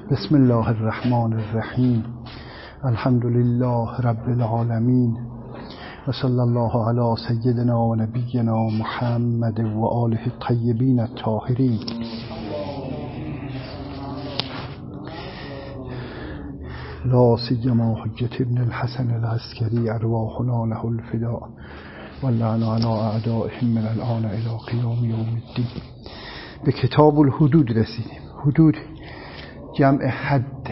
بسم الله الرحمن الرحیم. الحمد لله رب العالمین و صلی الله علی سیدنا و نبینا محمد و آله الطیبین الطاهرین. لا سیما حجة ابن الحسن العسکری ارواحنا له الفداء واللعن علی اعدائهم من الآن الی قیام یوم الدین. به کتاب الحدود رسیدیم. حدود جمع حد،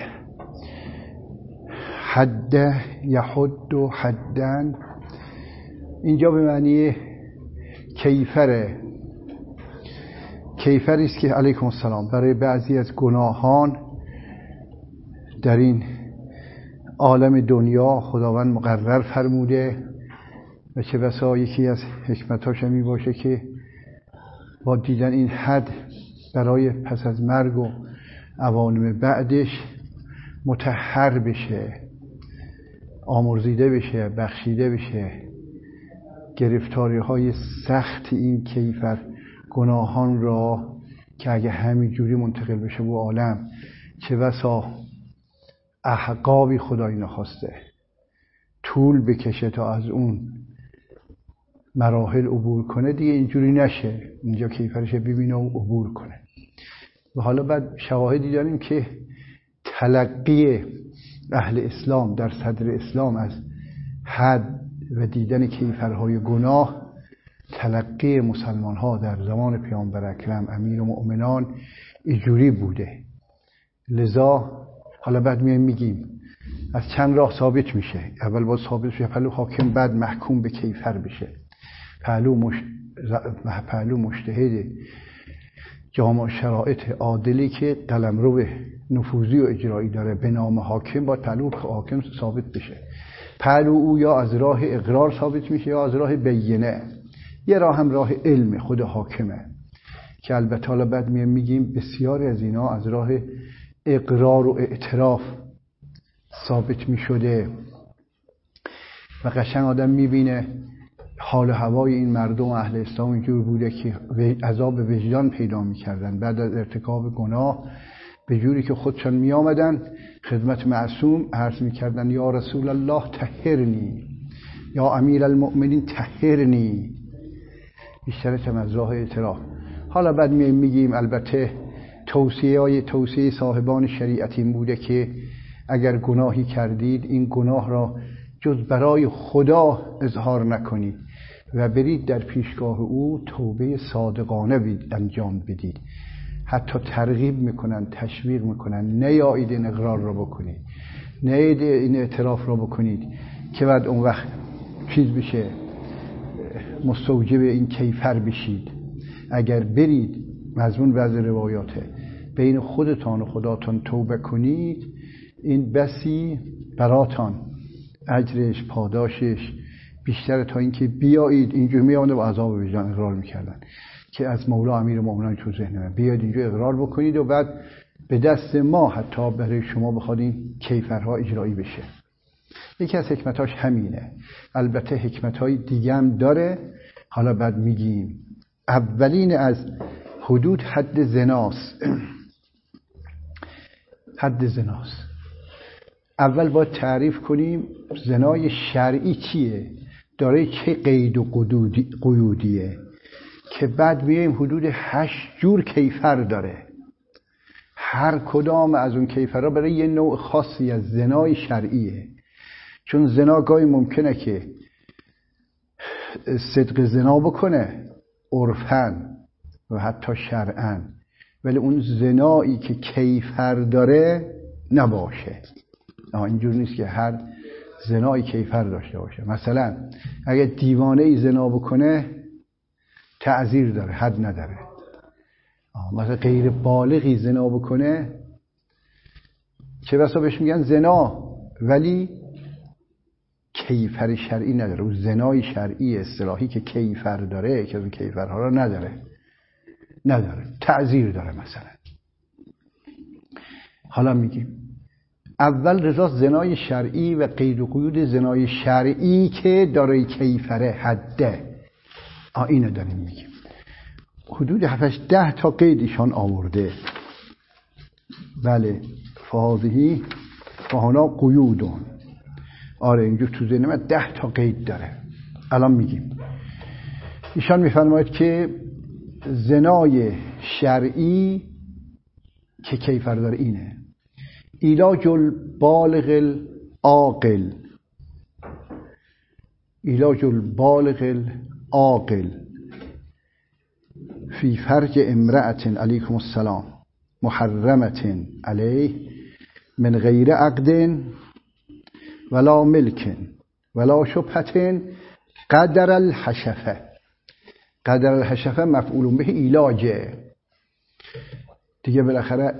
حد یحد و حدن، اینجا به معنی کیفره. کیفری است که علیکم السلام برای بعضی از گناهان در این عالم دنیا خداوند مقرر فرموده و چه بسا یکی از حکمتاش می باشه که با دیدن این حد برای پس از مرگ و عوالم بعدش مطهر بشه، آمرزیده بشه، بخشیده بشه. گرفتاری های سخت این کیفر گناهان را که اگه همین جوری منتقل بشه به عالم، چه بسا احقابی خدایی نخواسته طول بکشه تا از اون مراحل عبور کنه، دیگه اینجوری نشه. اینجا کیفرش ببینه و عبور کنه. و حالا بعد شواهدی داریم که تلقی اهل اسلام در صدر اسلام از حد و دیدن کیفرهای گناه، تلقی مسلمان ها در زمان پیامبر اکرم امیر المؤمنان اینجوری بوده. لذا حالا بعد میگیم از چند راه ثابت میشه. اول باید ثابت بشه پهلو حاکم، بعد محکوم به کیفر بشه. پهلو مجتهد جامع شرایط عادلی که قلمرو نفوذی و اجرایی داره به نام حاکم، با پهلو حاکم ثابت بشه. پهلو او یا از راه اقرار ثابت میشه یا از راه بینه. یه راه هم راه علم خود حاکمه که البته حالا بعد میگیم بسیاری از اینا از راه اقرار و اعتراف ثابت میشده و قشنگ آدم میبینه حال هوای این مردم اهل اسلام اینجور بوده که عذاب وجدان پیدا میکردن بعد از ارتکاب گناه، به جوری که خودشان میامدن خدمت معصوم عرض میکردن یا رسول الله طهرنی، یا امیر المؤمنین طهرنی، بیشتر از راه اعتراف. حالا بعد میگیم البته توصیه صاحبان شریعت این بوده که اگر گناهی کردید این گناه را جز برای خدا اظهار نکنید و برید در پیشگاه او توبه صادقانه انجام بدید. حتی ترغیب میکنن، تشویق میکنن نیایید این اقرار را بکنید، نیایید این اعتراف را بکنید که بعد اون وقت چیز بشه، مستوجب این کیفر بشید. اگر برید مضمون بعض روایاته بین خودتان و خداتان توبه کنید، این بسی براتان اجرش پاداشش بیشتر تا اینکه بیایید اینجور میامده و عذاب وجدان اقرار میکردن که از مولا امیر المؤمنین تو ذهن من بیاید اینجا اقرار بکنید و بعد به دست ما حتی برای شما بخواد این کیفرها اجرایی بشه. یکی از حکمتاش همینه. البته حکمتهای دیگه هم داره، حالا بعد میگیم. اولین از حدود حد زناست. حد زناست. اول باید تعریف کنیم زنای شرعی چیه، داره چه قید و قیودیه، که بعد بیایم حدود 8 جور کیفر داره. هر کدام از اون کیفرها برای یه نوع خاصی از زنای شرعیه. چون زنا گاهی ممکنه که صدق زنا بکنه عرفاً و حتی شرعاً، ولی اون زنایی که کیفر داره نباشه. اینجور نیست که هر زنایی کیفر داشته باشه. مثلا اگه دیوانه ای زنا بکنه تعزیر داره، حد نداره. مثلا غیر بالغی زنا بکنه چه بسا بهش میگن زنا ولی کیفر شرعی نداره. اون زنای شرعی اصطلاحی که کیفر داره که اون کیفرها رو نداره، تعزیر داره. مثلا حالا میگیم اول رضا زنای شرعی و قید و قیود زنای شرعی که داره کیفره حده، اینو داریم میگیم. حدود 7-10 تا قید ایشان آورده. بله فهذه فهنا قیودون. آره اینجور تو ذهن من 10 تا قید داره، الان میگیم. ایشان میفرماید که زنای شرعی که کیفر داره اینه: علاج البالغ العاقل، علاج البالغ العاقل فی فرج امرأة علیکم السلام محرمة علیه من غیر عقد ولا ملک ولا شبهة قدر الحشفه. قدر الحشفه مفعول به علاجه دیگه. بالاخره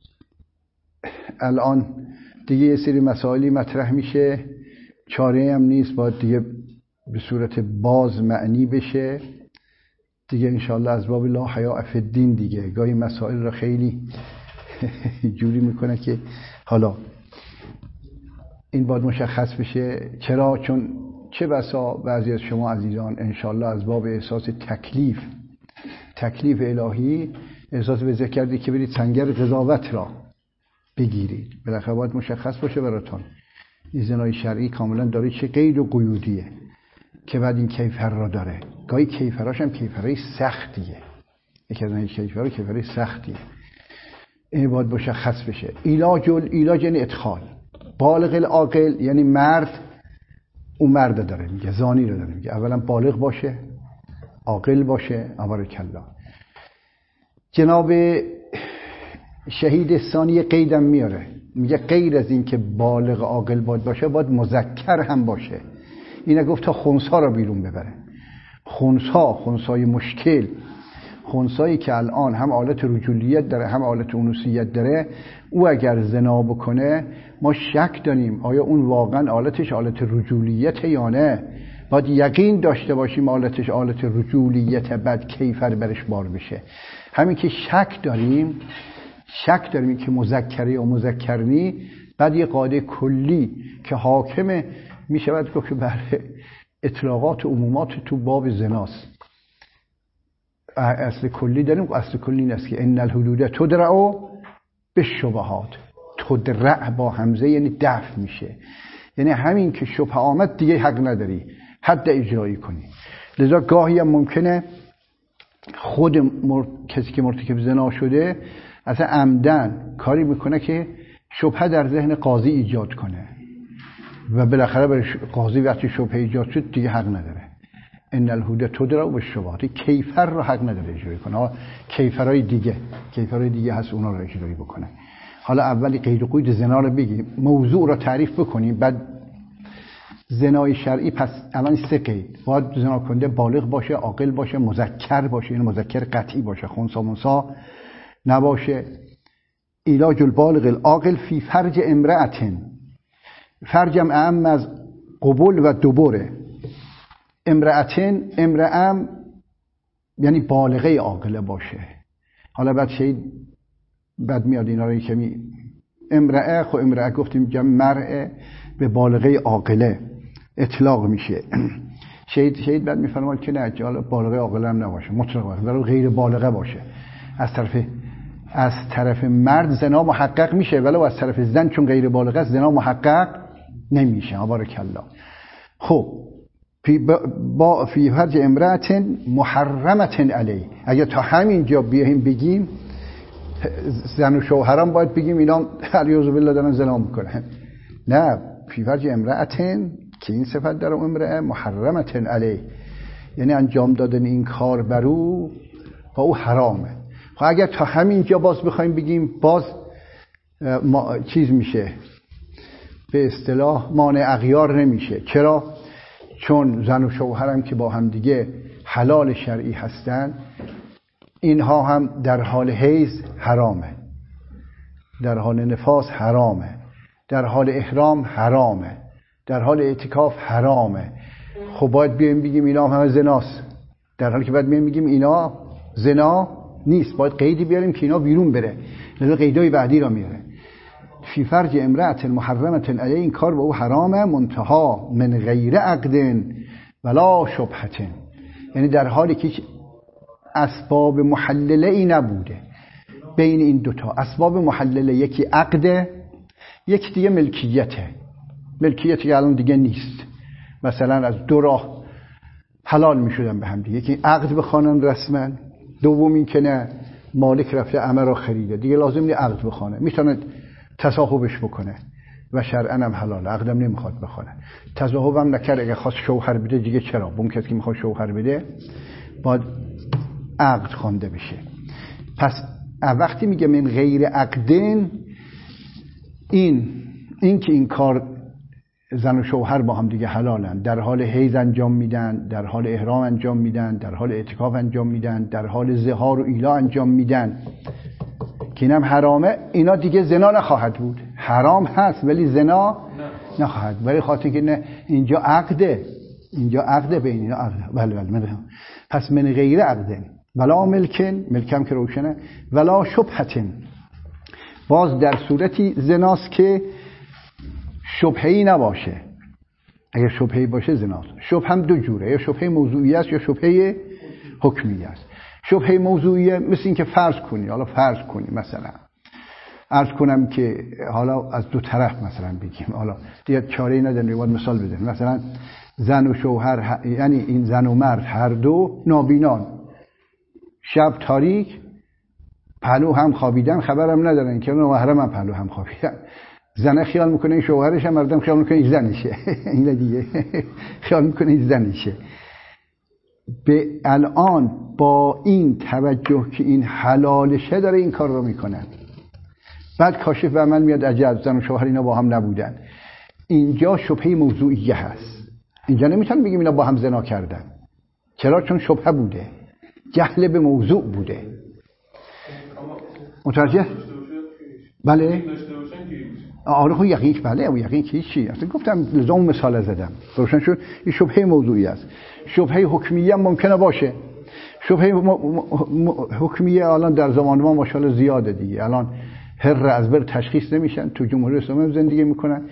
الان دیگه یه سری مسائلی مطرح میشه، چاره هم نیست، باید دیگه به صورت باز معنی بشه دیگه انشاءالله. از باب لا حیاء فی الدین دیگه گاهی مسائل را خیلی جوری میکنه که حالا این باید مشخص بشه. چرا؟ چون چه بسا بعضی از شما عزیزان انشاءالله از باب احساس تکلیف الهی احساس به ذکر کردی که برید سنگر قضاوت را بگیرید. بالاخره باید مشخص باشه براتون این زنای شرعی کاملا داره چه قید و قیودیه که بعد این کیفر را داره. گاهی کیفراش هم کیفرای سختیه، یکی از این کیفرها کیفرای سختیه. این باید مشخص بشه. علاج یعنی ادخال. بالغ العاقل یعنی مرد، اون مرد داره میگه، زانی رو داره میگه. اولا بالغ باشه، عاقل باشه. بارکالله. جناب شهید ثانی قیدم میاره، میگه غیر از این که بالغ عاقل باید باشه باید مذکر هم باشه. اینه گفت تا خنثا رو بیرون ببره. خنثای مشکل، خنثایی که الان هم حالت رجولیت داره هم حالت انوثیت داره، او اگر زنا بکنه ما شک داریم آیا اون واقعا حالتش حالت رجولیت یا نه. باید یقین داشته باشیم حالتش حالت رجولیت، بعد کیفر برش بار بشه. همین که شک داریم که مذکره یا مذکرنی، بعد یه قاعده کلی که حاکمه میشود گفت که برای اطلاقات و عمومات تو باب زناست. اصل کلی داریم. اصل کلی این است که ان الحدود تدرع بالشبهات. تدرع با همزه یعنی دفع میشه، یعنی همین که شبهه آمد دیگه حق نداری حد اجرایی کنی. لذا گاهی هم ممکنه خود کسی که مرتکب زنا شده اصلا عمدن کاری میکنه که شبهه در ذهن قاضی ایجاد کنه و بالاخره برای قاضی وقتی شبهه ایجاد شد دیگه حق نداره. ان الحدود تدرع بالشبهات. کیفر رو حق نداره اجرایی کنه. کیفرهای دیگه هست اونا رو اجرایی بکنه. حالا اولی قید و قید زنا رو بگیم، موضوع رو تعریف بکنیم، بعد زنای شرعی. پس الان 3 قید. باید زنا کننده بالغ باشه، عاقل باشه، مذکر باشه، یعنی مذکر قطعی باشه، خنثی منثی نباشه. علاج البالغ العاقل فی فرج امرأة. فرجم اعم از قبول و دبره. امرأة یعنی بالغه عاقله باشه. حالا بعد میاد اینا رو کمی امرأة گفتیم جمع مرء به بالغه عاقله اطلاق میشه. شهید بعد میفرماید که نه، حالا بالغه عاقله هم نباشه، مطلقاً ولی غیر بالغه باشه. از طرف مرد زنا محقق میشه، ولی از طرف زن چون غیر بالغه است زنا محقق نمیشه. بارکالله. خب فی فرج امرأة محرمة علیه. اگه تا همین جا بیایم بگیم زن و شوهران باید بگیم اینا اعوذ بالله دارن زنا میکنن. نه، فی فرج امرأة که این صفت داره امرأة محرمة علیه، یعنی انجام دادن این کار بر او با او حرامه. خب اگر تا همین جا باز بخوایم بگیم باز چیز میشه، به اصطلاح مانع اغیار نمیشه. چرا؟ چون زن و شوهرم که با هم دیگه حلال شرعی هستن، اینها هم در حال حیض حرامه، در حال نفاس حرامه، در حال احرام حرامه، در حال اعتکاف حرامه. خب باید بیایم بگیم اینا همه زناست، در حالی که باید بیایم بگیم اینا زنا نیست. باید قیدی بیاریم که اینا بیرون بره. لذا قیدای بعدی را میاره. فی فرج امرأة محرمة علیه، این کار به او حرامه، منتها من غیر عقد ولا شبهة، یعنی در حالی که اسباب محلله ای نبوده. بین این دوتا اسباب محلله، یکی عقد یک دیگه ملکیتی که الان دیگه نیست. مثلا از دو راه حلال میشدن به هم دیگه، یکی عقد بخوانن رسما، دوم این که نه مالک رفته عمه رو خریده دیگه لازم نیست عقد بخونه، میتونه تصاحبش بکنه و شرعاً هم حلال، عقدم نمیخواد بخونه. تصاحبم نکرد، اگه خواست شوهر بده دیگه چرا؟ اون کسی که میخواد شوهر بده باید عقد خوانده بشه. پس وقتی میگه من غیر عقدن، این که این کار زن و شوهر با هم دیگه حلالن، در حال حیض انجام میدن، در حال احرام انجام میدن، در حال اعتکاف انجام میدن، در حال ظهار و ایلا انجام میدن که اینم حرامه، اینا دیگه زنا نخواهد بود. حرام هست ولی زنا نخواهد، ولی خاطر که نه اینجا عقده بین اینا عقده. بله پس من غیر عقدن ولا ملکم که روشنه، ولا شبهتن، باز در صورتی زناست که شبهه‌ای نباشه. اگر شبهه‌ای باشه زناست. شبهه هم دو جوره، یا شبهه موضوعی است یا شبهه حکمی است. شبهه موضوعی مثل این که فرض کنی مثلا عرض کنم که حالا از دو طرف مثلا بگیم، حالا دیگه چاره‌ای نداره، باید مثال بزنیم. مثلا زن و شوهر، یعنی این زن و مرد هر دو نابینان، شب تاریک، پهلو هم خوابیدن، خبرم ندارن که محرم هم پهلو هم خوابیدن. زنه خیال میکنه این شوهرشه، مردم خیال میکنه این زنشه. این دیگه خیال میکنه این زنشه. به الان با این توجه که این حلالشه داره این کار رو میکنن، بعد کاشف به عمل میاد عجب زن و شوهر اینا با هم نبودن. اینجا شبهه موضوعیه هست، اینجا نمیتونن بگیم اینا با هم زنا کردن. چرا؟ چون شبهه بوده، جهل به موضوع بوده. متوجه؟ بله آره خب یقین، بله و یقین که چی؟ اصلا گفتم لزوم مثال زدم روشن شد. این شبهه موضوعی است. شبهه حکمیه هم ممکنه باشه. شبهه حکمیه الان در زمان ما ماشاءالله زیاده دیگه. الان هر از بر تشخیص نمیشن، تو جمهوری اسلامی زندگی میکنن،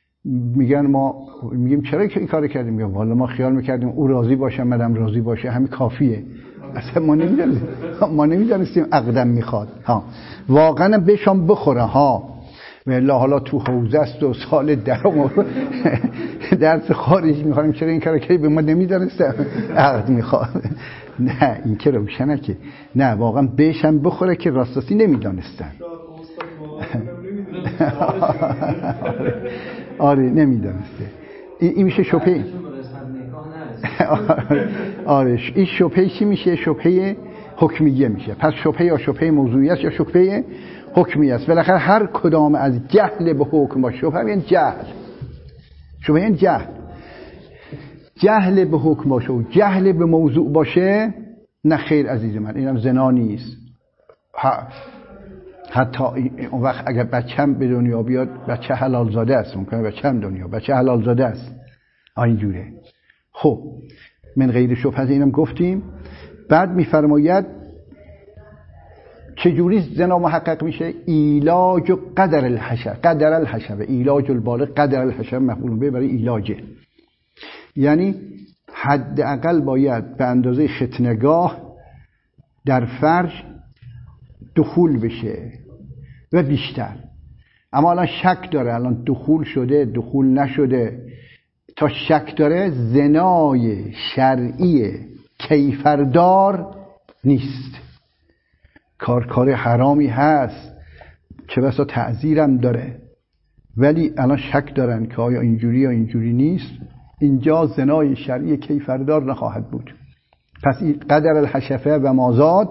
میگیم چرا این کارو کردیم؟ میگم والا ما خیال میکردیم او راضی باشه منم راضی باشه، همین کافیه. اصلا ما نمیدونستیم عقدم میخواد. واقعا بهشون بخوره ها. والله حالا تو حوزه است و سال درس خارج میخوایم، چرا این کارو کردی؟ به ما نمیدونستم عقد میخواد. نه این که روشنه که نه، واقعا بهشم بخوره که راستی نمیدونستن. آره نمیدونسته. این میشه شبهه. آره این شبهه چی میشه؟ شبهه حکمیه میشه. پس شبهه یا شبهه موضوعی است یا شبهه حکمی است. بالاخره هر کدام از جهل به حکم باشه، شبهه یعنی شبهه یعنی جهل به حکم باشه و جهل به موضوع باشه، نه خیر عزیز من، اینم زنا نیست. حتی اون وقت اگر بچه‌م به دنیا بیاد، بچه حلال زاده است، ممکنه بچه‌م بچه حلال زاده است. اینجوره. خب من غیر شبهه اینم گفتیم. بعد میفرماید چجوری زنا محقق میشه؟ ایلاج و قدر الحشبه، ایلاج البالغ قدر الحشبه مفعول به برای ایلاجه، یعنی حداقل باید به اندازه ختنگاه در فرج دخول بشه و بیشتر. اما الان شک داره، الان دخول شده دخول نشده، تا شک داره زنای شرعی کیفردار نیست. کار حرامی هست، چه بسا تعزیرم داره، ولی الان شک دارن که آیا اینجوری یا اینجوری نیست. اینجا زنای شرعی کیفردار نخواهد بود. پس قدر الحشفه و مازاد.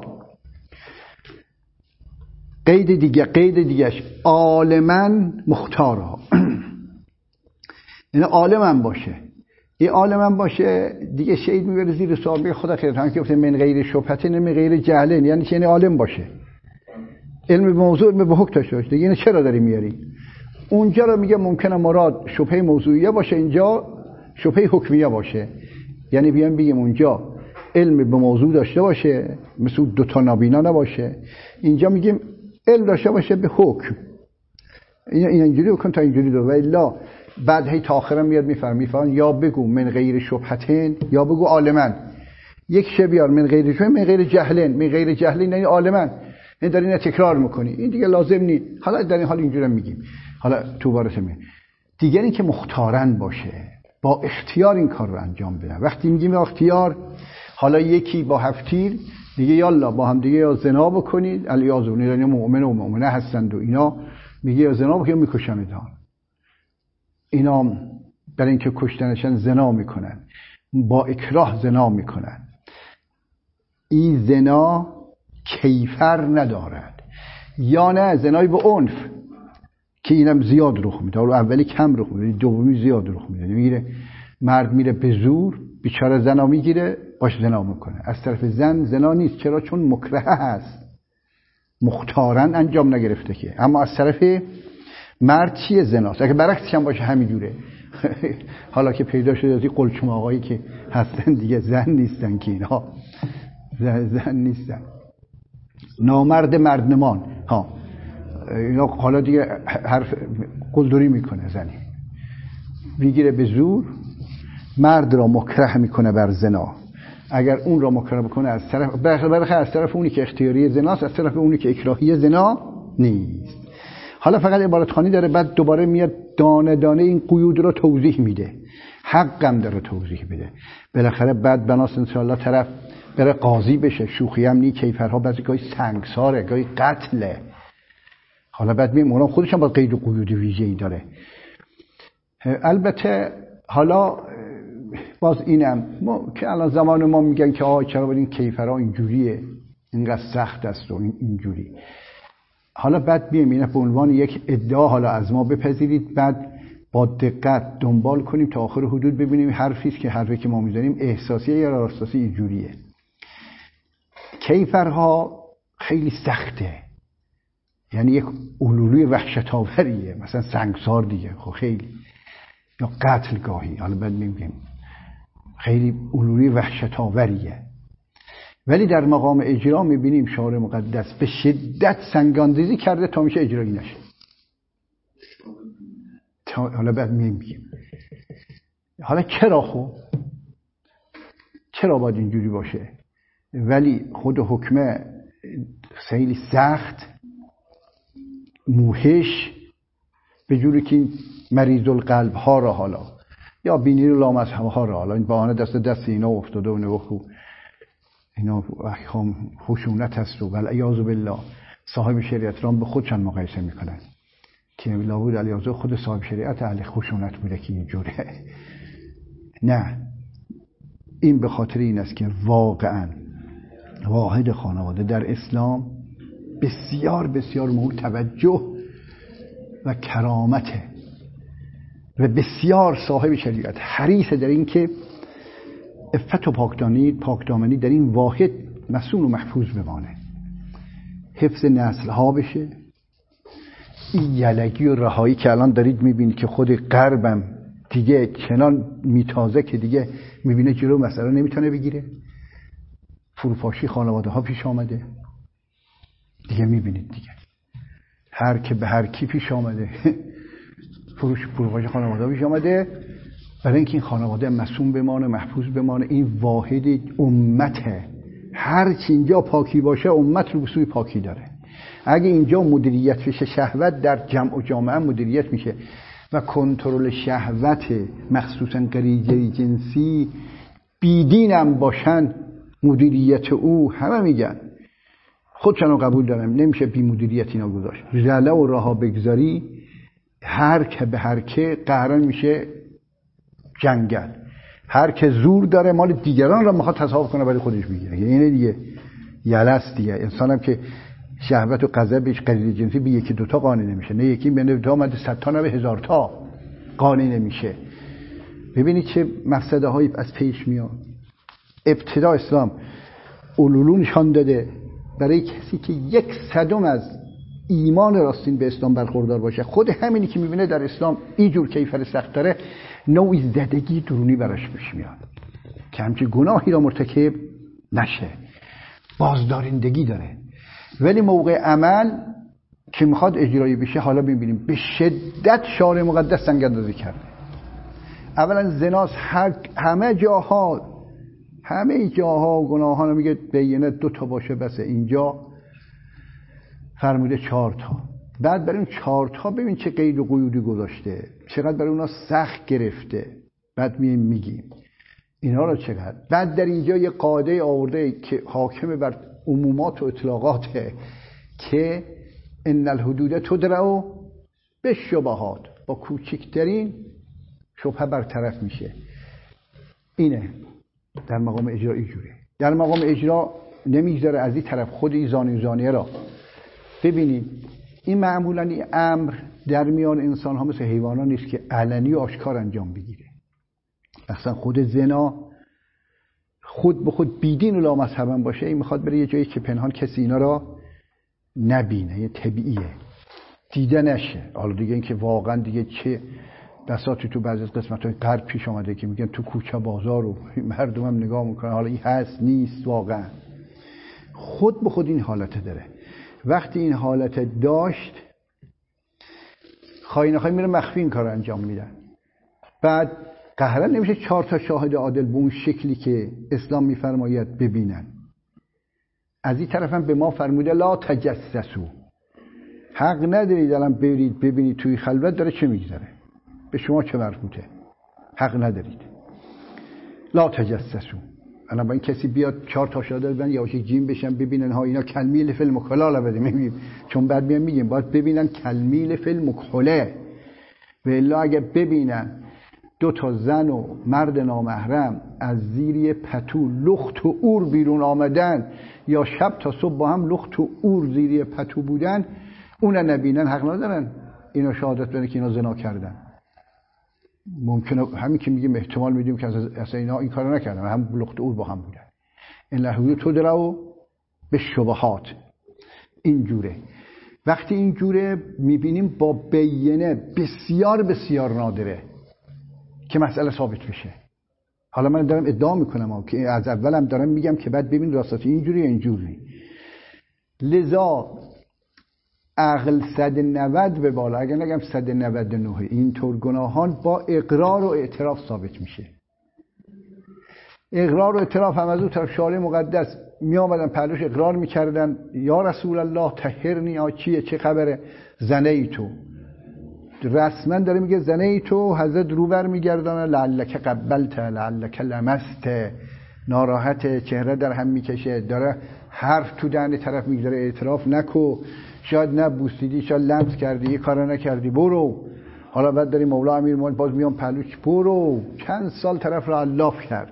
قید دیگهش عالماً مختارها. این عالماً باشه. این عالماً باشه دیگه شهید میبره زیر سوال، میگه خدا خیرت. هم که گفته من غیر شبهه من غیر جهله، یعنی چه؟ یعنی عالم باشه، علم به موضوع، علم به حکم داشته باشه. دیگه چرا داری میاری؟ اونجا رو میگه ممکنه مراد شبهه موضوعیه باشه، اینجا شبهه حکمیه باشه. یعنی بگیم اونجا علم به موضوع داشته باشه، مثل دو تا نابینا نباشه. اینجا میگیم علم داشته باشه به حکم. این اینجوری بکن تا اینجوری دو. و الا بعد هی تا آخرم میاد میفرمی یا بگو من غیر شبهتین یا بگو عالمن. یک شه بیار من غیر شبهه من غیر جهلن، من غیر جهلن یعنی عالمن. این داری اینو تکرار میکنی، این دیگه لازم نیست. حالا در این حال اینجوری میگیم، حالا تو بارش میگیم دیگه این که مختارن باشه، با اختیار این کار رو انجام بده. وقتی میگیم اختیار، حالا یکی با هفتیر دیگه یالا با هم دیگه یا زنا بکنید، الیاذ بالله، یعنی مؤمن و مؤمنه هستند و اینا، میگه یا زنا بکنید میکشم اینا برای اینکه کشتنشن زنا میکنن، با اکراه زنا میکنن. این زنا کیفر ندارد، یا نه زنای به عنف که اینم زیاد رخ میده، اولی کم رخ میده، دومی زیاد رخ میده. میگیره مرد میره به زور بیچاره زنا میگیره باش زنا میکنه. از طرف زن زنا نیست، چرا؟ چون مکره هست، مختارن انجام نگرفته که. اما از طرف مرد چیه؟ زناست. اگه برعکسش هم باشه همینجوره. حالا که پیدا شده از این قلچم آقایی که هستن دیگه زن نیستن که اینا زن نیستن، نامرد مردمان ها، اینا حالا دیگه حرف قلدری میکنه، زنی میگیره به زور مرد را مکره میکنه بر زنا. اگر اون را مکره بکنه از طرف برخلاف از طرف اونی که اختیاری زناست، از طرف اونی که اکراهی زنا نیست. حالا فقط عبارت خوانی داره، بعد دوباره میاد دانه دانه این قیود رو توضیح میده، حقم داره توضیح بده. بالاخره بعد بناس انشاءالله طرف بره قاضی بشه. شوخی هم نی، کیفرها بعضی گاهی سنگساره، گاهی قتله. حالا بعد میگم اونا خودشون با قید و قیود ویژه‌ای داره. البته حالا باز اینم که الان زمان ما میگن که چرا این کیفرها اینجوریه، اینقدر سخت است و اینجوری. حالا بعد بیایم اینه به عنوان یک ادعا حالا از ما بپذیرید، بعد با دقت دنبال کنیم تا آخر حدود ببینیم حرفی است که حرفی که ما میزنیم احساسیه یا راستاسی اینجوریه. کیفرها خیلی سخته، یعنی یک علولوی وحشت‌آوریه، مثلا سنگسار دیگه، خب خیلی، یا قتل گاهی. حالا بعد میگیم خیلی علولوی وحشت‌آوریه. ولی در مقام اجرا میبینیم شارع مقدس به شدت سنگاندازی کرده تا میشه اجرایی نشه. حالا بعد میگیم حالا چرا؟ خب چرا باید اینجوری باشه؟ ولی خود حکمه خیلی سخت، موحش، به جوری که مریض القلب ها را حالا یا بینی رو لامذهب ها را حالا این بهانه دست اینا افتاده و نگاه اینا احکام خشونت هست و والعیاذ بالله صاحب شریعت را به خودشان مقایسه میکنن که لابد علیاذ خود صاحب شریعت اهل خشونت بوده که اینجوره. نه، این به خاطر این است که واقعا واحد خانواده در اسلام بسیار بسیار مورد توجه و کرامته و بسیار صاحب شریعت حریص در این که عفت و پاکدامنی در این واحد مصون و محفوظ بمانه، حفظ نسل ها بشه. این یلگی و رهایی که الان دارید میبینید که خود غربم دیگه چنان میتازه که دیگه میبینه جلو مسئله نمیتونه بگیره، فروپاشی خانواده ها پیش آمده دیگه، میبینید دیگه هر که به هر کی پیش آمده فروپاشی خانواده ها پیش آمده، برای اینکه این خانواده مصون بمانه، محفوظ بمانه. این واحد امته، هر چی اینجا پاکی باشه امت رو به سوی پاکی داره. اگه اینجا مدیریت بشه شهوت، در جمع و جامعه مدیریت میشه و کنترل شهوت مخصوصا غریزه جنسی بیدین هم باشن مدیریت او، همه میگن خودشون رو قبول دارم، نمیشه بی مدیریت اینا گذاشت. زله و رها بگذاری هر که به هر که قهرن میشه جنگل، هر که زور داره مال دیگران را میخواد تصاحب کنه برای خودش بگیره. یعنی دیگه یلست دیگه. انسانم که شهوت و غضبش غریزه جنسی به یکی دوتا قانع نمیشه، نه یکی به دوتا اومده 100 تا نه به 1000 تا قانع نمیشه. ببینید چه مفسده هایی از پیش میاد. ابتدا اسلام علولو نشان داده برای کسی که 1/100 از ایمان راستین به اسلام برخوردار باشه. خود همینی که میبینه در اسلام اینجور کیفر سخت داره، نوعی زدگی درونی براش پیش میاد که همچین گناهی را مرتکب نشه، بازدارندگی داره. ولی موقع عمل که میخواد اجرایی بشه، حالا میبینیم به شدت شارع مقدس سنگ‌اندازی کرده. اولا زناس همه جاها گناهان میگه بینه 2 تا باشه بس. اینجا فرموده 4 تا. بعد برای اون 4 تا ببین چه قید و قیودی گذاشته، چقدر برای اونا سخت گرفته. بعد میگیم اینا رو چقدر. بعد در اینجا یه قاعده آورده که حاکم بر عمومات و اطلاقاته که ان الحدود تدرأ بالشبهات، با کوچکترین شبهه برطرف میشه. اینه در مقام اجرا اینجوره. در مقام اجرا نمیگذاره از این طرف خود این زانیه را ببینید. این معمولا این امر در میان انسان ها مثل حیوان ها نیست که علنی و آشکار انجام بگیره. اصلا خود زنا خود به خود بیدین و لامذهبن باشه، این میخواد بره یه جایی که پنهان کسی اینا را نبینه، یه طبیعیه، دیده نشه. حالا دیگه این که واقعا دیگه چه بساطی تو بعضی از قسمت‌های غرب پیش آمده که میگن تو کوچه بازار و مردم هم نگاه میکنن، حالا این هست نیست. واقعا خود به خود این حالت داره. وقتی این حالت داشت خواهی نخواهی میره مخفی این کار انجام میدن. بعد قهرن نمیشه 4 تا شاهد عادل به اون شکلی که اسلام میفرماید ببینن. از این طرف هم به ما فرموده لا تجسسوا، حق ندارید الان برید ببینید توی خلوت داره چه میگذره، به شما چه مربوطه، حق ندارید. لا تجسسوا. الان با این کسی بیاد 4 تا شاهد ببینن یا واشه جیم بشن ببینن ها اینا کلمیل فی المکحله بده میگیم، چون بعد میگیم باید ببینن کلمیل فی المکحله. و الا اگه ببینن 2 تا زن و مرد نامحرم از زیر پتو لخت و اور بیرون آمدن یا شب تا صبح با هم لخت و اور زیر پتو بودن، اون نبینن حق ندارن اینا شهادت بدن که اینا زنا کردن. ممکنه همین که میگیم احتمال میدیم که اصلا اینا این کارو نکردن، هم لخت و اور با هم بودن. این لحظه تو درو به شبهات اینجوره. وقتی اینجوره میبینیم با بینه بسیار بسیار نادره که مسئله ثابت بشه. حالا من دارم ادعا میکنم که از اولم دارم میگم که بعد ببین راستش اینجوری یا اینجوری. لذا عقل 190 به بالا، اگر نگم 199، اینطور گناهان با اقرار و اعتراف ثابت میشه. اقرار و اعتراف هم از اون طرف شارع مقدس می آمدن پهلوش اقرار میکردن یا رسول الله طهرنی، چیه چه خبره، زنه تو رسما داره میگه زنه تو. حضرت رو بر میگردانه لعلک قبلت لعلک لمست، ناراحت، چهره در هم میکشه، داره حرف تو دهن طرف میگذاره، اعتراف نکو، شاید نبوسیدی، شاید لمس کردی، یه کارا نکردی، برو. حالا بعد داری مولا امیرالمومنین باز میام پهلوش، برو. چند سال طرف رو علاف کرد.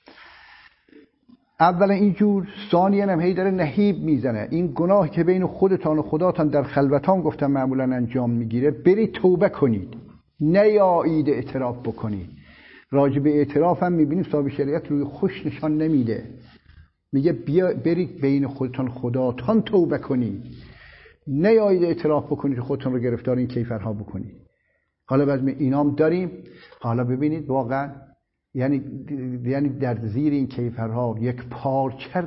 اولا اینجور، ثانیاً هم هی داره نهیب میزنه. این گناه که بین خودتان و خداتان در خلوتان گفتم معمولا انجام میگیره، برید توبه کنید، نیایید اعتراف بکنید. راجع به اعتراف هم میبینیم صاحب شریعت روی خوش نشان نمیده، میگه بیا برید بین خودتان خداتان توبه کنید، نیایید اعتراف بکنید، خودتان رو گرفتار این کیفرها بکنید. حالا بعد اینام داریم. حالا ببینید واقعا یعنی در زیر این کیفرها یک پارچه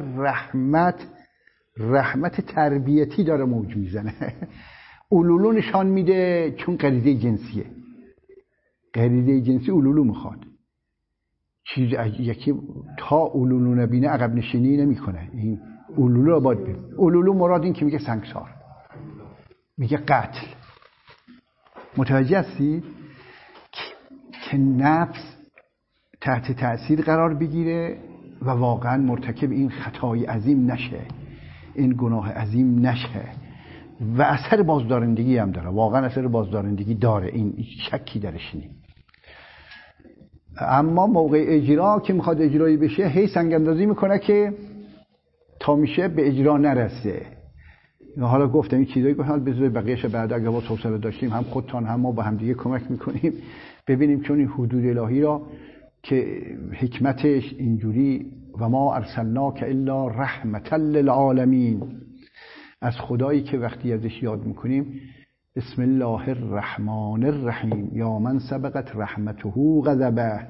رحمت تربیتی داره موج میزنه. اولولو نشان میده، چون غریزه جنسیه. غریزه جنسی اولولو میخواد. چیز یکی تا اولولو نبینه عقب نشینی نمیکنه. این اولولو رو باید ببین. اولولو مراد این که میگه سنگسار، میگه قتل. متوجه هستی که نفس تحت تأثیر قرار بگیره و واقعا مرتکب این خطای عظیم نشه، این گناه عظیم نشه. و اثر بازدارندگی هم داره، واقعا اثر بازدارندگی داره، این شکی درش نیست. اما موقع اجرا که میخواد اجرایی بشه هی سنگ اندازی میکنه که تا میشه به اجرا نرسه. حالا گفتم این چیزایی که حال بذارید بقیه‌اش بعد اگه با حوصله داشتیم هم خودتان هم ما با هم دیگه کمک میکنیم ببینیم، چون این حدود الهی را که حکمتش اینجوری و ما ارسلناک الا رحمتا للعالمین، از خدایی که وقتی ازش یاد میکنیم بسم الله الرحمن الرحیم یا من سبقت رحمته غضبه،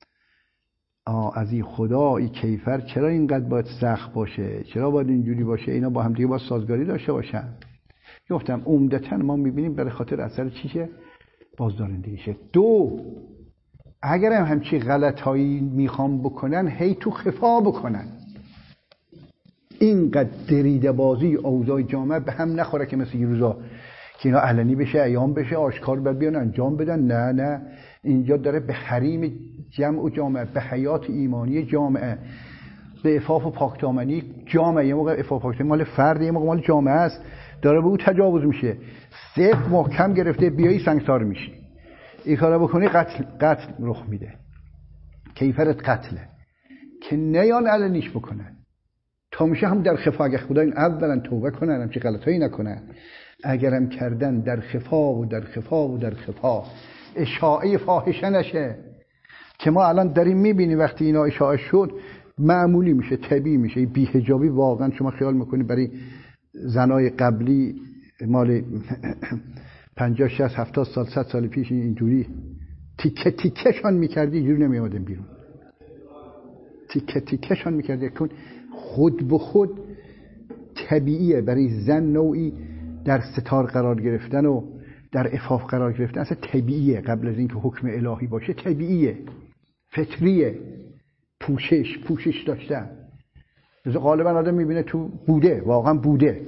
از این خدایی کیفر چرا اینقدر باید سخت باشه، چرا باید اینجوری باشه، اینا با هم دیگه باید سازگاری داشته باشن. گفتم عمدتاً ما میبینیم برای خاطر اثر چیشه، بازدارندگیشه. دو، اگر هم همچی غلطایی میخوام بکنن هی تو خفا بکنن، اینقدر دریده بازی اوضاع جامعه به هم نخوره که مثل این روزا که اینا علنی بشه، عیان بشه، آشکار بیان انجام بدن. نه اینجا داره به حریم جمع و جامعه، به حیات ایمانی جامعه، به عفاف و پاکدامنی جامعه. یه موقع عفاف و پاکدامنی مال فرد، یه موقع مال جامعه است، داره به او تجاوز میشه. صفر محکم گرفته بیایی سنگسار میشی، این کارا بکنی قتل رخ میده. کیفرت قتله که نیان علنیش بکنن تا میشه هم در خفا. اگه خدا این اولا توبه کنن، همچه غلطایی نکنن، اگرم کردن در خفا و در خفا و در خفا، اشاعه فاحشه نشه که ما الان داریم میبینیم وقتی اینا اشاعه شد معمولی میشه، طبیعی میشه. بی‌حجابی واقعا شما خیال میکنید برای زنای قبلی مال 50 60 70 سال 100 سال پیش اینجوری تیکه تیکه‌شان میکردی اینجوری نمیامدن بیرون، تیکه تیکه‌شان میکردی. که خود به خود طبیعیه برای زن نوعی در ستار قرار گرفتن و در عفاف قرار گرفتن، اصلا طبیعیه. قبل از اینکه حکم الهی باشه طبیعیه، فطریه. پوشش داشتن. مثلا غالبا آدم میبینه تو بوده، واقعا بوده.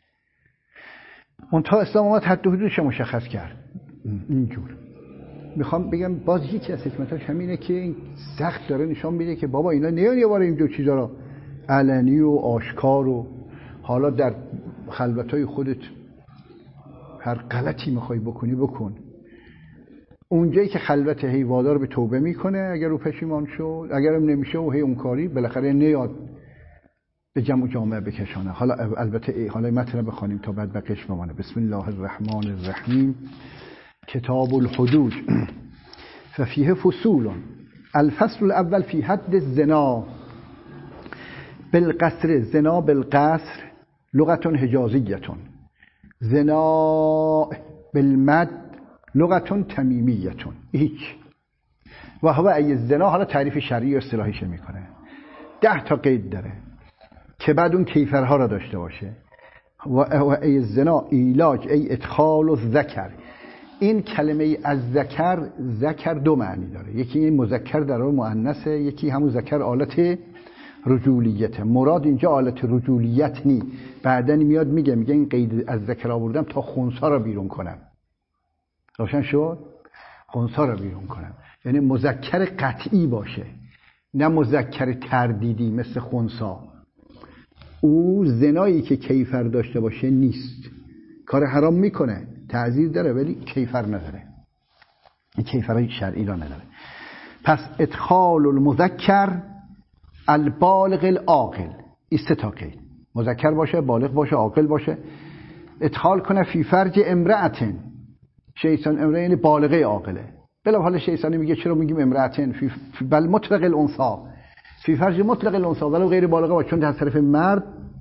منتها اسلام اومد حد و حدودش مشخص کرد. اینجور میخوام بگم باز یکی از حکمتاش همینه که این سخت داره نشان میده که بابا اینا نیان یه بار اینجور چیزا رو علنی و آشکار و حالا در خلوتای خودت هر غلطی میخوای بکنی بکن. اونجایی که خلوت هی وادار به توبه میکنه اگر او پشیمان شد، اگرم نمیشه و هی اون کاری بالاخره نیاد به جمع و جامعه بکشانه. حالا البته حالا متن بخونیم تا بعد بقیش بمانه. بسم الله الرحمن الرحیم. کتاب الحدود ففیه فصول. الفصل الاول فی حد الزنا بالقصر. زنا بالقصر لغت حجازیه، زنا بالمد لغت تمیمیه. هیچ و هو ای زنا، حالا تعریف شرعی و اصطلاحیش میکنه. 10 تا قید داره که بعد اون کیفرها را داشته باشه. و ای زنا ایلاج ای ادخال الذکر. این کلمه از ذکر دو معنی داره، یکی این مذکر در اون مؤنثه، یکی همون ذکر آلت رجولیته. مراد اینجا آلت رجولیت نی، بعدن میاد میگه این قید از ذکر آوردم تا خنثا را بیرون کنم. روشن شد؟ خنثا را بیرون کنم یعنی مذکر قطعی باشه، نه مذکر تردیدی مثل خنثا. او زنایی که کیفر داشته باشه نیست، کار حرام میکنه، تعزیر داره ولی کیفر نداره، این کیفر شرعی را نداره. پس ادخال المذکر البالغ العاقل، این 3 تا قید، مذکر باشه، بالغ باشه، عاقل باشه. ادخال کنه فی فرج امرأتن. شیطان امرأه یعنی بالغه عاقله. بلا حال شیطانی میگه چرا میگیم امرأتن بل مطلق الانثى، فی فرج مطلق الانثى ولو غیر بالغه باشه، چون از طرف مرد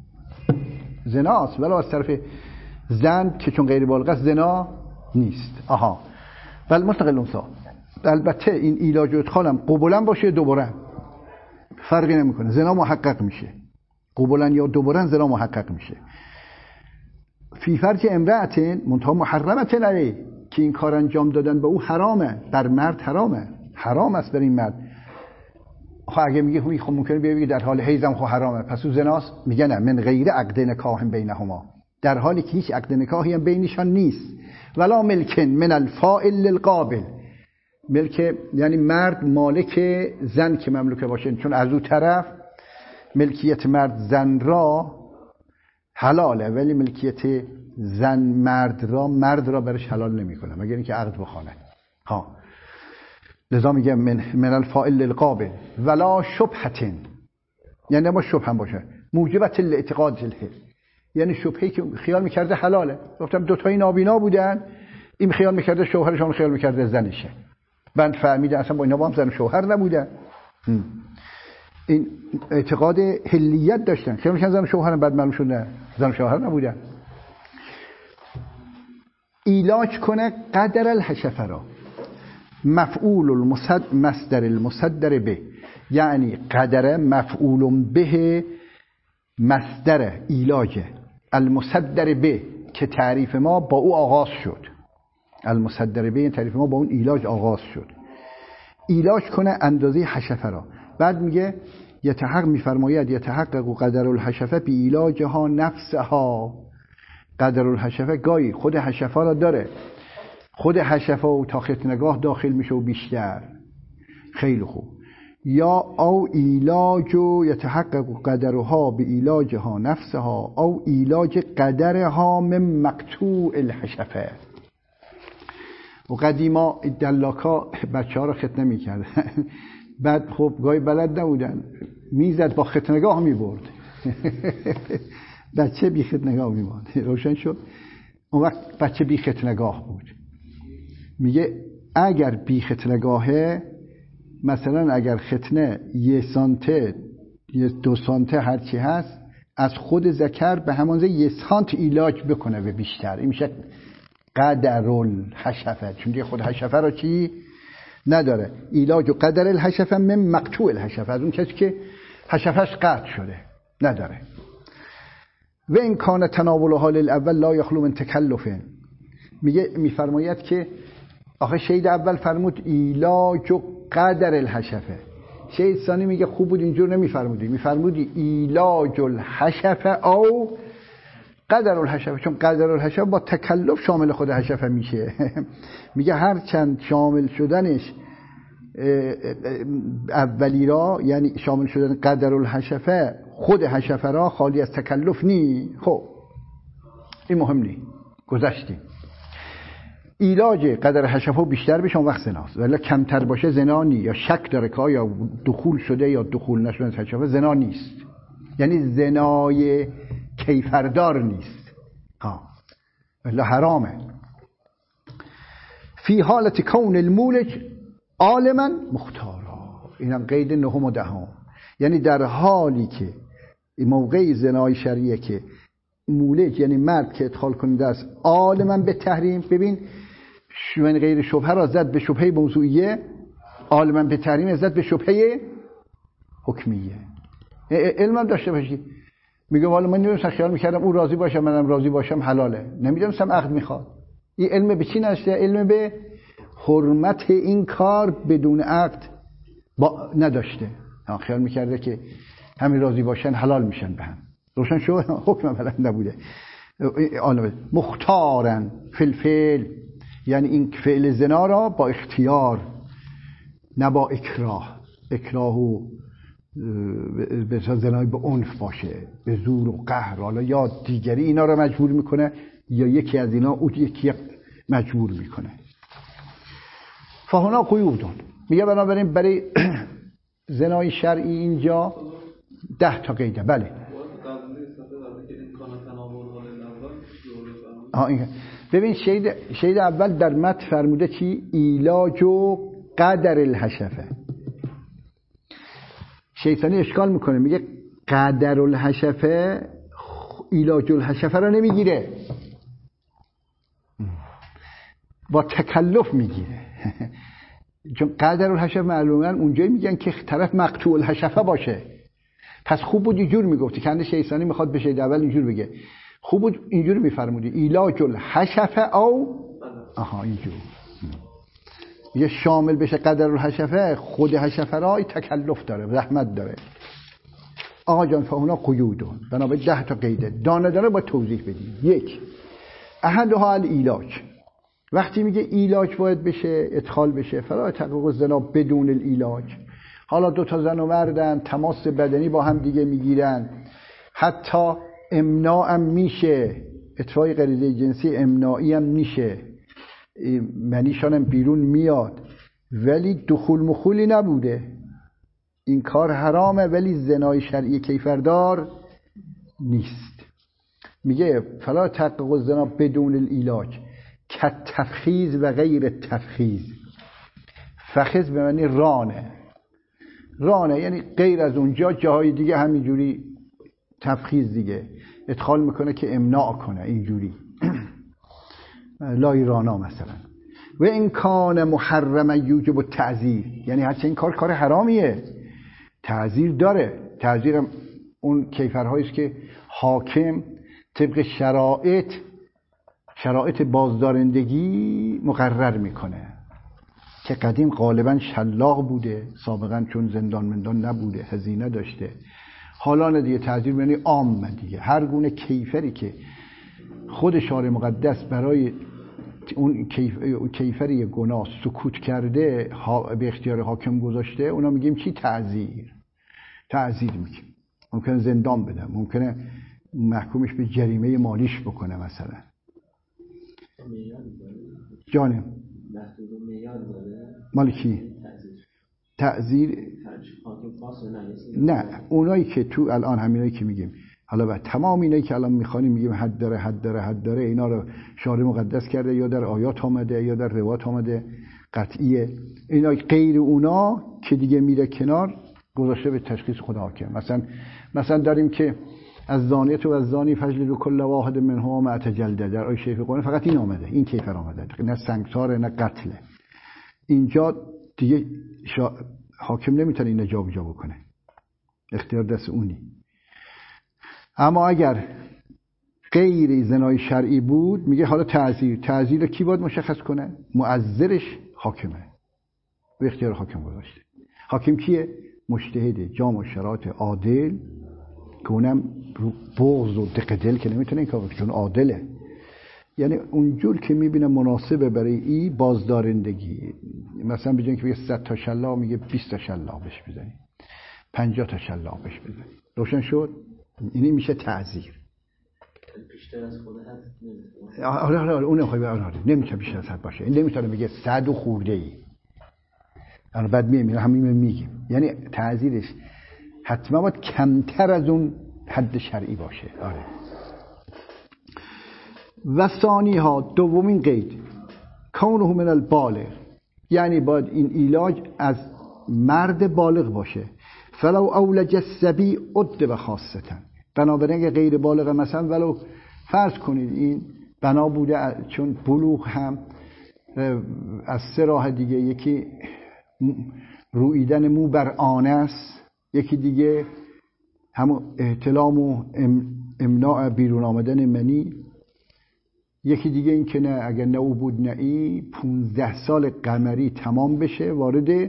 زناست، ولو از طرف زن که چون غیر بالغه زنا نیست. آها بل مطلق الانثى. البته این ایلاج و ادخالم قبولا باشه دوباره فرقی نمیکنه، زنا محقق میشه. قبولا یا دوباره زنا محقق میشه. فی فرج امرأتن منتها محرمتن علیه، که این کار انجام دادن به او حرامه، بر مرد حرامه، حرام است بر این مرد. خب اگه میگه خب ممکنه بگه در حال حیضم خب حرامه، پس او زناست؟ میگه نه، من غیر عقد نکاح بینهما، در حالی که هیچ عقد نکاحی هم بینشان نیست. ولا ملکن من الفاعل للقابل. ملک یعنی مرد مالک زن که مملوکه باشه، چون از او طرف ملکیت مرد زن را حلاله، ولی ملکیت زن مرد را برش حلال نمیکنه مگر اینکه عقد بخونه. ها لذا میگه من الفاعل للقابل. ولا شبهتن، یعنی ما شبهه هم باشه، موجبت الاعتقاد الحل، یعنی شبهه‌ای که خیال میکرده حلاله. گفتم دو تایی نابینا بودن، این خیال میکرده شوهرشون، خیال میکرده زنشه، بعد فهمیده اصلا با اینا با هم زن شوهر نبودن. این اعتقاد حلیت داشتن، خیال میکردن زن شوهرن، بعد معلوم شد نه، زن شوهر نبودن. ایلاج کنه قدر الحشفه را، مفعول مصدر المصدر به، یعنی قدر مفعول به مصدر ایلاج المصدر به که تعریف ما با او آغاز شد. المصدر به تعریف ما با اون ایلاج آغاز شد. ایلاج کنه اندازه حشفه را. بعد میگه یتحقق قدر الحشفه بی علاجها نفسها. قدر الحشفه گاهی خود حشفه را داره، خود حشفه و تا ختنگاه داخل میشه و بیشتر. خیلی خوب. یا او علاج یتحقق قدرها بعلاجها نفسها او علاج قدرها من مقطوع الحشفه. و قدیما دلاکا بچه ها رو ختنه میکردن بعد خب گاهی بلد نبودن، میزد با ختنگاه میبرد بچه بی ختنگاه میماند. روشن شد؟ اون وقت بچه بی ختنگاه بود. میگه اگر بی ختنگاهه، مثلا اگر ختنه 1 سانته 2 سانته هرچی هست، از خود ذکر به همانزه 1 سانت علاج بکنه به بیشتر، این میشه قدر الحشفه. چون دیگه خود حشفه را چی نداره. علاج و قدر الحشفه من مقطوع الحشفه، از اون کسی که حشفش قطع شده نداره. و این کان تناولها للاول لا یخلو من تکلف. میفرماید که آخه شهید اول فرمود علاج و قدر الحشفه، شهید ثانی میگه خوب بود اینجور نمیفرمودی، میفرمودی علاج الحشفه او قدر الحشفه، چون قدر الحشفه با تکلف شامل خود حشفه میشه. میگه هر چند شامل شدنش اولی را، یعنی شامل شدن قدر الحشفه خود حشفه را خالی از تکلف نی. خب این مهم نی، گذشتیم. علاج قدر حشفه بیشتر بشه اون وقت زناست، ولی کمتر باشه زنا نی. یا شک داره که آیا دخول شده یا دخول نشده حشفه، زنا نیست، یعنی زنای کیفردار نیست، ولی حرامه. فی حالت کون المولج عالما مختارا، اینم قید 9 و 10، یعنی در حالی که موقع زنای شرعیه که مولج یعنی مرد که ادخال کننده است عالما به تحریم. ببین من غیر شبهه را زد به شبهه موضوعیه، عالما به تحریم زد به شبهه حکمیه. علم داشته باشی. میگه والا من نمیدونم، خیال میکردم اون راضی باشه منم راضی باشم حلاله، نمیدونم عقد میخواد. این علم به چی نشده؟ علم به حرمت این کار بدون عقد نداشته. خیال میکرده که همین راضی باشن حلال میشن به هم. روشن شو حکم بلد نبوده. مختارن فی الفعل، یعنی این فعل زنا را با اختیار نه با اکراه. اکراهو به زنای به عنف باشه، به زور و قهر، حالا یا دیگری اینا را مجبور میکنه یا یکی از اینا او یکی مجبور میکنه. فهنا قیودون. میگه بنابراین برای زنای شرعی اینجا 10 تا قیده. بله ببین شهید اول در متن فرموده چی؟ علاج و قدر الحشفه. شیطانی اشکال میکنه، میگه قدر الحشفه علاج الحشفه رو نمیگیره، با تکلف میگیره. چون قدر الحشفه معلوماً اونجایی میگن که طرف مقطوع الحشفه باشه. پس خوب بود اینجور میگفتی، کنده شیطانی میخواد به شهید اول اینجور بگه، خوب بود اینجور میفرمودی علاج الحشفه او اینجور یه شامل بشه قدر الحشفه. خود حشفه را تکلف داره، زحمت داره. آقا جان فهونا قیودون، بنابراین 10 تا قیده دانه دانه با توضیح بدیم. 1 احدها العلاج. وقتی میگه علاج باید بشه ادخال بشه، فلا تحقق الزنا بدون العلاج. حالا 2 تا زن و مردن تماس بدنی با هم دیگه میگیرن، حتی امناع هم میشه، اطفای غریزه جنسی امناعی هم میشه، منیشان هم بیرون میاد، ولی دخول مخولی نبوده. این کار حرامه ولی زنای شرعی کیفردار نیست. میگه فلا تحقق الزنا بدون العلاج که تفخیز و غیر تفخیز. فخذ به معنی رانه یعنی غیر از اونجا جاهای دیگه همینجوری تفخیز دیگه ادخال میکنه که امناع کنه اینجوری. لا ایرانا مثلا. و این کان محرم یوجب التعزیر، یعنی هرچه این کار حرامیه تعزیر داره. تعزیر هم اون کیفرهایی است که حاکم طبق شرایط بازدارندگی مقرر میکنه. که قدیم غالبا شلاق بوده، سابقا چون زندان مندان نبوده، هزینه داشته. حالا نه دیگه، تعزیر یعنی عام دیگه. هر گونه کیفری که خود شارع مقدس برای اون کیفری گناه سکوت کرده به اختیار حاکم گذاشته، اونا میگیم چی؟ تعزیر میگیم. ممکنه زندان بده، ممکنه محکومش به جریمه مالیش بکنه مثلا. جانم مال کی؟ تعزیر نه، اونایی که تو الان همینایی که میگیم، حالا بعد تمام اینایی که الان میخوانیم میگیم حد داره، اینا رو شارع مقدس کرده، یا در آیات آمده یا در روایات آمده قطعیه. اینا غیر اونا که دیگه میره کنار، گذاشته به تشخیص خدا حاکم. مثلا داریم که از زانیت و از زانی فجلدوا کل واحد منهما مئة جلده، در آیه شریف قرآن فقط این آمده، این کیفر آمده، نه سنگسار نه قتله. اینجا دیگه حاکم نمیتونه این جا بجا بکنه، اختیار دست اونی. اما اگر غیر زنای شرعی بود، میگه حالا تعزیر کی باید مشخص کنه؟ مؤذرش حاکمه، به اختیار حاکم گذاشته. حاکم کیه؟ مجتهد جامع شرایط عادل، که اونم بغض و دق دل که نمیتونه این کار بکنه، چون عادله. یعنی اونجور که میبینه مناسبه برای این بازدارندگی، مثلا به جای اینکه بگه 100 تا شلاق میگه 20 تا شلاق بهش بزنی، 50 تا شلاق بهش بزنی. روشن شد؟ اینی میشه تعزیر. بیشتر از خود هست آره اون نمیشه بیشتر از حد باشه. این نمیتونه بگه 100 و خورده ای. الان بعد میگیم همین میگیم، یعنی تعزیرش حتما باید کمتر از اون حد شرعی باشه. آره. و ثانی ها، دومین قید، کونه من البالغ، یعنی باید این علاج از مرد بالغ باشه. فلو اولج الصبی عد بخاصتا، بنابراین اگه غیر بالغ مثلا ولو فرض کنید این بنا بوده، چون بلوغ هم از 3 راه دیگه، یکی رویدن مو بر آنه است، یکی دیگه همون احتلام و امناع بیرون آمدن منی، یکی دیگه این که نه اگر نه او بود نه ای 15 سال قمری تمام بشه وارد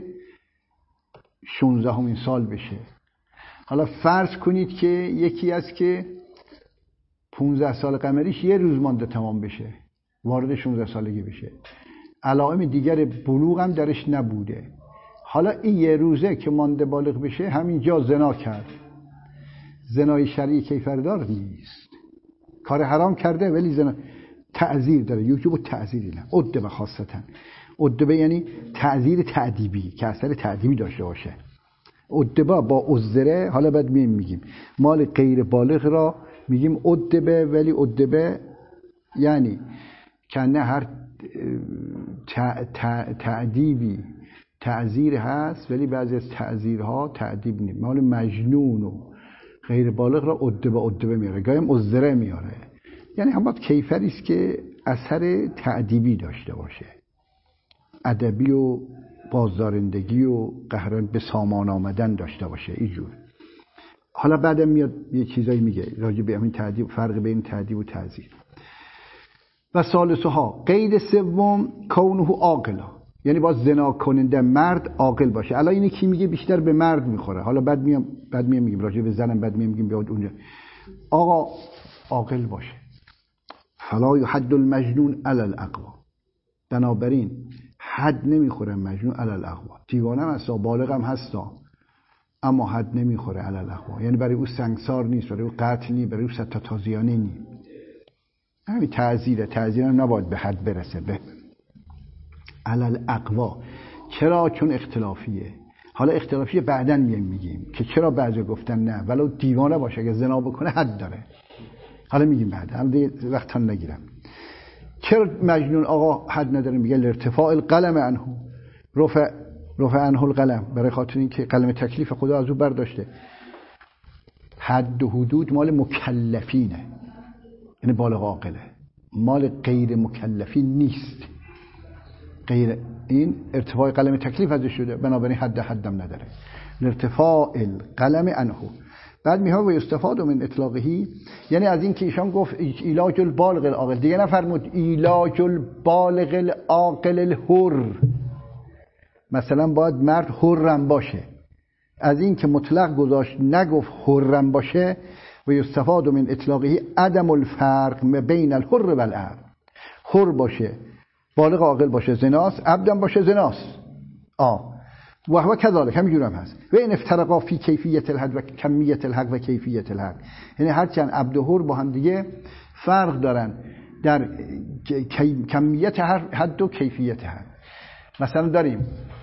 16مین سال بشه. حالا فرض کنید که یکی از که 15 سال قمریش 1 روز مانده تمام بشه، وارد 16 سالگی بشه، علائم دیگر بلوغ هم درش نبوده. حالا این 1 روزه که مانده بالغ بشه همینجا زنا کرد، زنای شرعی کیفردار نیست، کار حرام کرده ولی زنا تعزیر داره. یوجب تعزیر نه عد خاصتا، عد یعنی تعزیر تعدیبی که اثر تعدیبی داشته باشه. عدبه با عذره. حالا بعد میگیم مال غیر بالغ را میگیم عدبه، ولی عدبه یعنی کنه هر تعدیبی تعزیر هست، ولی بعضی از تعزیرها تعدیب نیست. مال مجنون و غیر بالغ را عدبه میاره، گاهی عذره میاره. یعنی هم باید کیفری است که اثر تعدیبی داشته باشه، ادبی و بازدارندگی و قهرن به سامان آمدن داشته باشه اینجور. حالا بعدم میاد یه چیزایی میگه راجع به همین تعدیب، فرق بین تعدیب و تعزیر. و ثالثها، قید سوم کونه عاقلا، یعنی باز زنا کننده مرد عاقل باشه. الان اینه کی میگه بیشتر به مرد میخوره، حالا بعد میگیم راجع به زنم، بعد میگیم بیاد اونجا. آقا عاقل باشه. فلا یحد المجنون علی الاقوا، بنابراین حد نمیخوره مجنون علی الاقوا. دیوانه هم هستا، بالغ هم هستا، اما حد نمیخوره علی الاقوا، یعنی برای او سنگسار نیست، برای او قتل نیست، برای او 100 تا تازیانه نیست. همین تعزیر هم نباید به حد برسه، به علی الاقوا. چرا؟ چون اختلافیه. حالا اختلافیه بعداً میگیم که چرا بعضی گفتن نه ولو دیوانه باشه اگه زنا بکنه حد داره. حالا میگیم بعد، هم دیگه وقتا نگیرم. چرا مجنون آقا حد نداره؟ میگه لارتفاع القلم عنه، رفع عنه القلم، برای خاطر این که قلم تکلیف خدا از او برداشته. حد و حدود مال مکلفینه، یعنی بالغ عاقله، مال غیر مکلفین نیست. غیر این ارتفاع قلم تکلیف ازش شده، بنابراین حدم نداره. لارتفاع القلم عنه. بعد میها و استفاده من اطلاقهی، یعنی از این که ایشان گفت علاج البالغ العاقل، دیگه نفرمود علاج البالغ العاقل الحر. مثلا باید مرد حرم باشه. از این که مطلق گذاشت نگفت حرم باشه و یستفاد من اطلاقه عدم الفرق بین الحر و العبد. حر باشه، بالغ عاقل باشه زناست، عبدم باشه زناست. و هو کذالک، همینجور هم هست. و این افترقا فی کیفیت الحد و کمیت الحق و کیفیت الحق، یعنی هرچند عبد و حر با هم دیگه فرق دارن در کمیت حد و کیفیت حد. مثلا داریم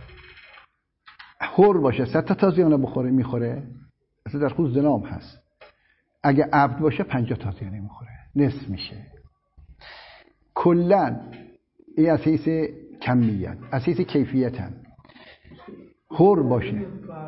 حر باشه 100 تا تازیانه میخوره، مثلا در خود زنام هست. اگه عبد باشه 50 تازیانه میخوره، نصف میشه. کلن این از حیث کمیت. از حیث کیفیت هم حر باشه.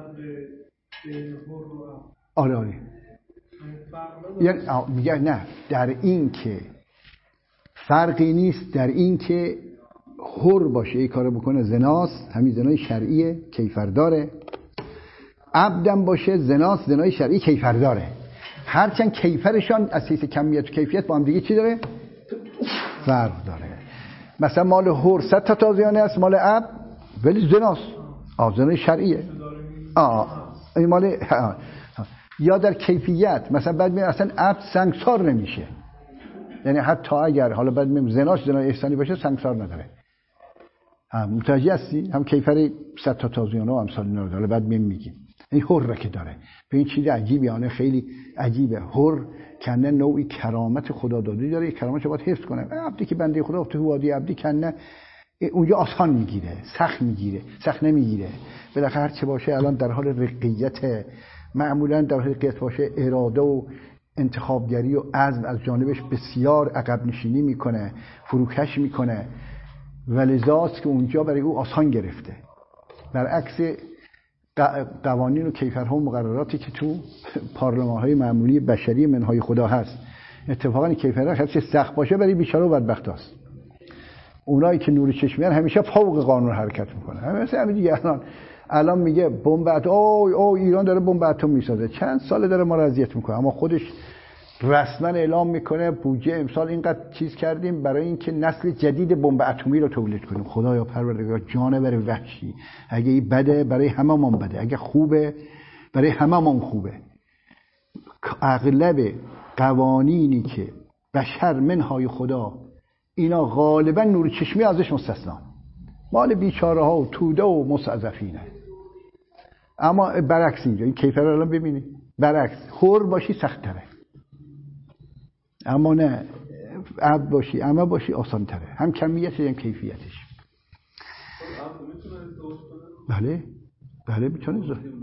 آره یعنی میگه نه، در این که فرقی نیست، در این که حر باشه این کارو بکنه زناست، همین زنای شرعیه کیفر داره. عبدم باشه زناست، زنای شرعی کیفر داره. هرچند کیفرشان از حیث کمیت و کیفیت با هم دیگه چی داره؟ فرق داره. مثلا مال حر 100 تا تازیانه است، مال عبد ولی زناست، زنای شرعیه. این مال یا در کیفیت مثلا بعد میگه اصلا عبد سنگسار نمیشه، یعنی حتی اگر حالا بعد میگم زناش زنای احسانی باشه سنگسار نداره. متوجه هستی؟ هم کیفر 100 تا تازیانه و امثال اینا رو داره. بعد میگیم این حر که داره. به این چیز عجیبیانه، خیلی عجیبه. حر کنه نوعی کرامت خدا داده داره، کرامتش باید حفظ کنه. عبدی که بنده خدا تو وادی عبدی کنه اونجا آسان میگیره، سخت نمیگیره. بالاخره هر چه باشه الان در حال رقیت، معمولا در حال رقیت باشه اراده و انتخابگری و عزم از جانبش بسیار عقب نشینی میکنه، فروکش میکنه، ولذاست که اونجا برای او آسان گرفته. برعکس قوانین و کیفرها و مقرراتی که تو پارلمان‌های معمولی بشری منهای خدا هست، اتفاقا کیفرها هرچی سخت باشه برای بیچاره و بدبخت هست. اونایی که نور چشمیان همیشه فوق قانون حرکت میکنه. مثلا همین دیگه الان میگه بمب اتم، ایران داره بمب اتم میسازه، چند ساله داره ما رو اذیت میکنه، اما خودش رسما اعلام میکنه بودجه امسال اینقدر چیز کردیم برای اینکه نسل جدید بمب اتمی رو تولید کنیم. خدایا پروردگار، جانور وحشی، اگه این بده برای هممون بده، اگه خوبه برای هممون خوبه. اغلب قوانینی که بشر منهای خدا اینا غالبا نور چشمی ازش مستثنا، مال بیچاره ها و توده و مستضعفینه. اما برعکس اینجا این کیفر رو الان ببینید، برعکس حر باشی سخت تره، اما نه عبد باشی اما باشی آسان تره، هم کمیتش هم کیفیتش. بله میتونه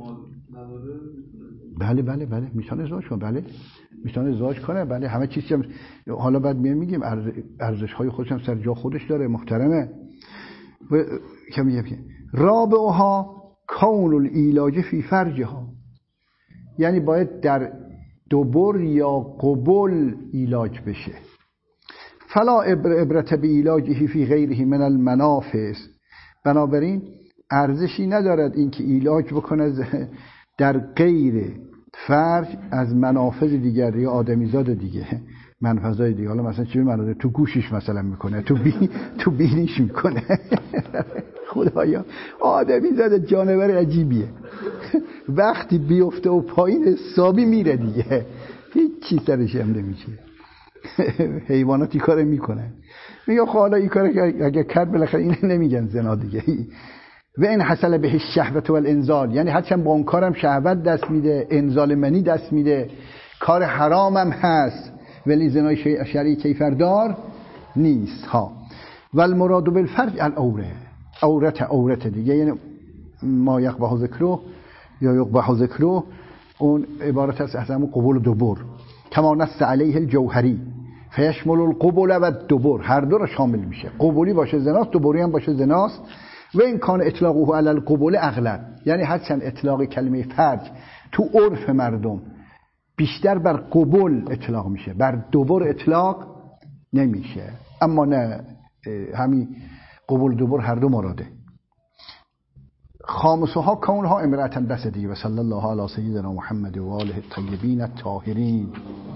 بله میتونه ازدواج کنه، بله میتونه ازدواج کنه، بله همه چیزی هم حالا بعد میگیم ارزش های خودش هم سر جا خودش داره، محترمه. و کمیه رابعها کون العلاج فی فرجها، یعنی باید در دبر یا قبل علاج بشه. فلا عبرت به علاجه فی غیره من المنافس، بنابراین ارزشی ندارد اینکه علاج بکنه در غیر فرج از منافذ دیگر یا آدمیزاد دیگه، منفذای دیگه. حالا مثلا چی منافذ؟ تو گوشش مثلا میکنه، تو بینیش میکنه. خدایا آدمیزاد جانور عجیبیه، وقتی بیفته و پایین حسابی میره دیگه، هیچ چیز سرش هم نمیشه. حیواناتی کار میکنن، میگه خب حالا این کار اگه کرد بالاخره این نمیگن زنا دیگه. و این حصل به شهوت و الانزال، یعنی هرچند با اون کارم شهوت دست میده، انزال منی دست میده، کار حرامم هست، ولی زنای شرعی کیفردار نیست ها. و المراد بالفرج العوره، عورت دیگه، یعنی ما یقبح ذکره یا یقبح ذکره، اون عبارت است از همون قبول و دبر. کما نص علیه الجوهری فیشمل القبول و الدبر، هر دو رو شامل میشه، قبولی باشه زناست، دبری هم باشه زناست. و این کان اطلاقه علی القبول اغلب، یعنی هرچند اطلاق کلمه فرج تو عرف مردم بیشتر بر قبول اطلاق میشه، بر دبر اطلاق نمیشه. اما نه، همین قبول دبر هر دو مراده. خامسها کونها امرأة بس دیگه. و صلی الله علی سیدنا محمد و آله الطیبین الطاهرین.